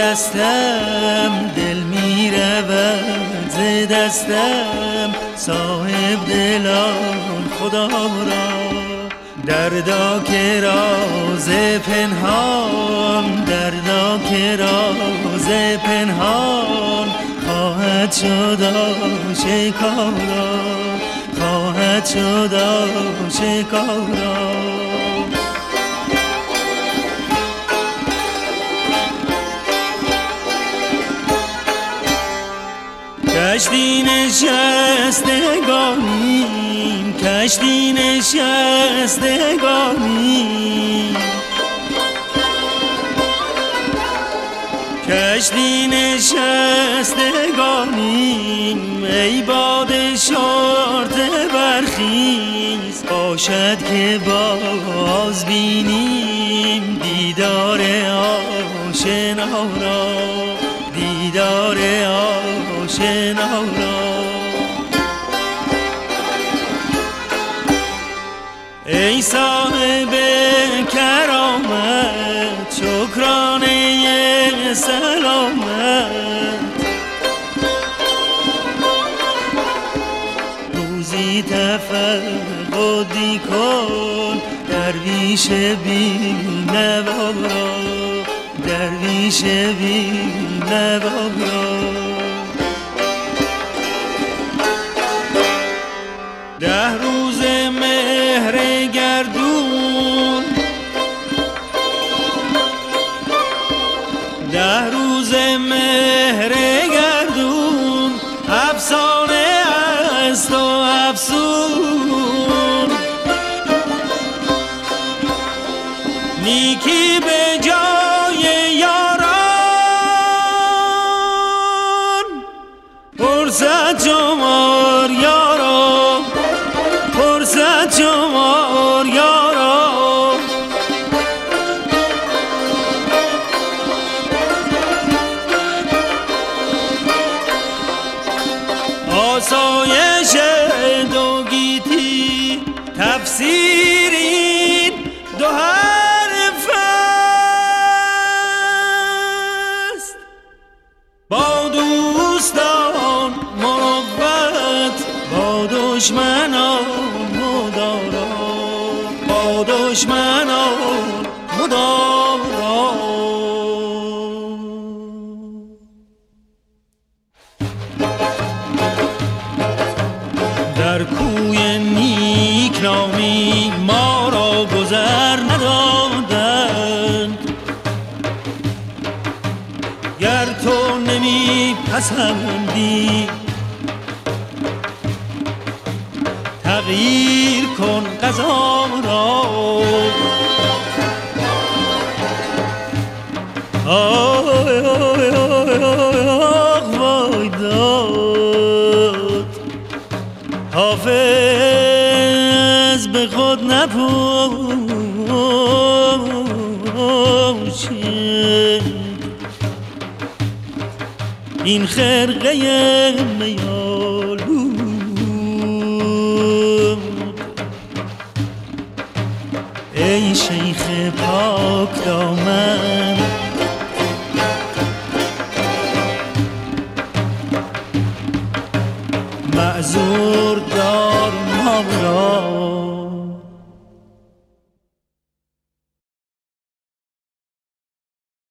دستم دل می رود ز دستم صاحب دلان خدا را دردا که راز پنهان دردا که راز پنهان خواهد شد آشکارا خواهد شد آشکارا کشتی نشستگانیم کشتی نشستگانیم کشتی نشستگانیم ای باد شرط برخیز باشد که باز بینیم دیدار آشنا را دیدار آشنا را ای صاحب کرامت شکرانه سلامت روزی تفقدی کن درویش بی نوا را درویش بی نوا را 10 روز مهر گردون 10 روز مهر گردون افسانه است و افسون نیکی به جای یاران فرصت شمار یاران فرصت شمار یاران آسایش دو گیتی تفسیرین دو حرف است با دوستان مروت با دشمنان مدارا با دشمنان مدارا در کوی نیکنامی ما را گذر ندادند گر تو نمی پسندی تغییر کن قضا را آی آی آی وای داد حافظ به خود نپوشه این خرقه میالود ای شیخ پاک دامن